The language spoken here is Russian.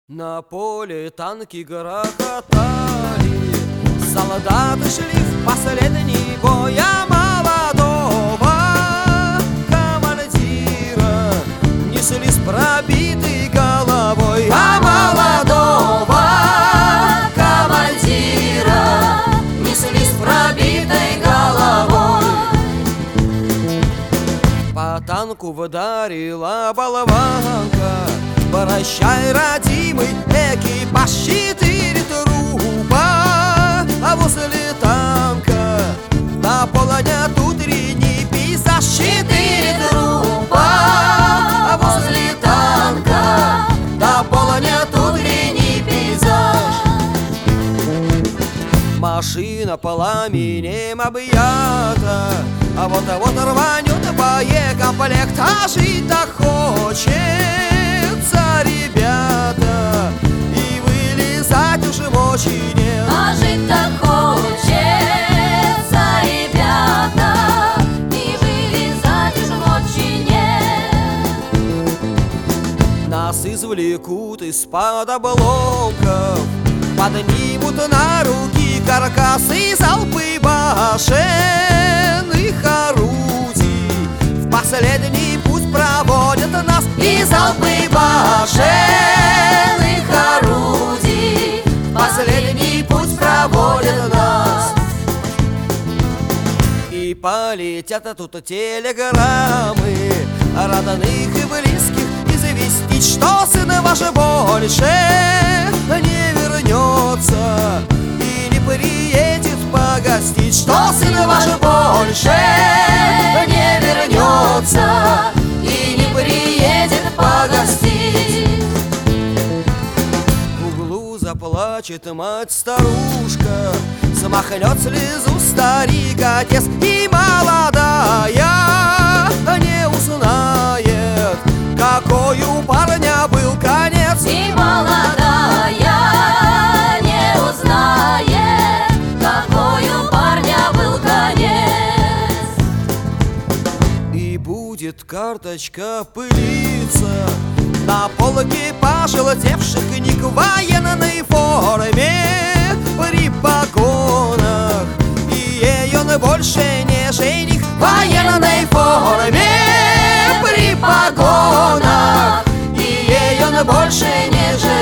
На поле танки грохотали, солдаты шли в последний бой, а молодого командира несли с пробитой головой, а молодого командира несли с пробитой головой. По танку вдарила болванка: прощай, родимый, экипаж, 4 трупа. А возле танка наполнят утренний пейзаж, 4 трупа. А возле танка наполнят утренний пейзаж. Машина пламенем объята, а вот рванет боекомплект, а жить-то хочется, ребята, и вылезать уже мочи нет. А жить-то хочется, ребята, и вылезать уже мочи нет. Нас извлекут из-под обломков, поднимут на руки каркасы, залпы башенных орудий. В последний путь проводят нас и залпы башенных орудий. В последний путь проводят нас. И полетят тут телеграммы родных и близких известить, что сын ваш больше не вернется и не приедет погостить, что сын ваш больше не вернется и не приедет погостить. В углу заплачет мать-старушка, смахнет слезу старик-отец, и молодая не узнает, какой у парня был конец. И молодая не узнает, какой у парня был конец. И будет карточка пылиться на полке пожелтевших книг в военной форме при погонах, и ее больше не жених. В военной форме при погонах, и ее больше не жених.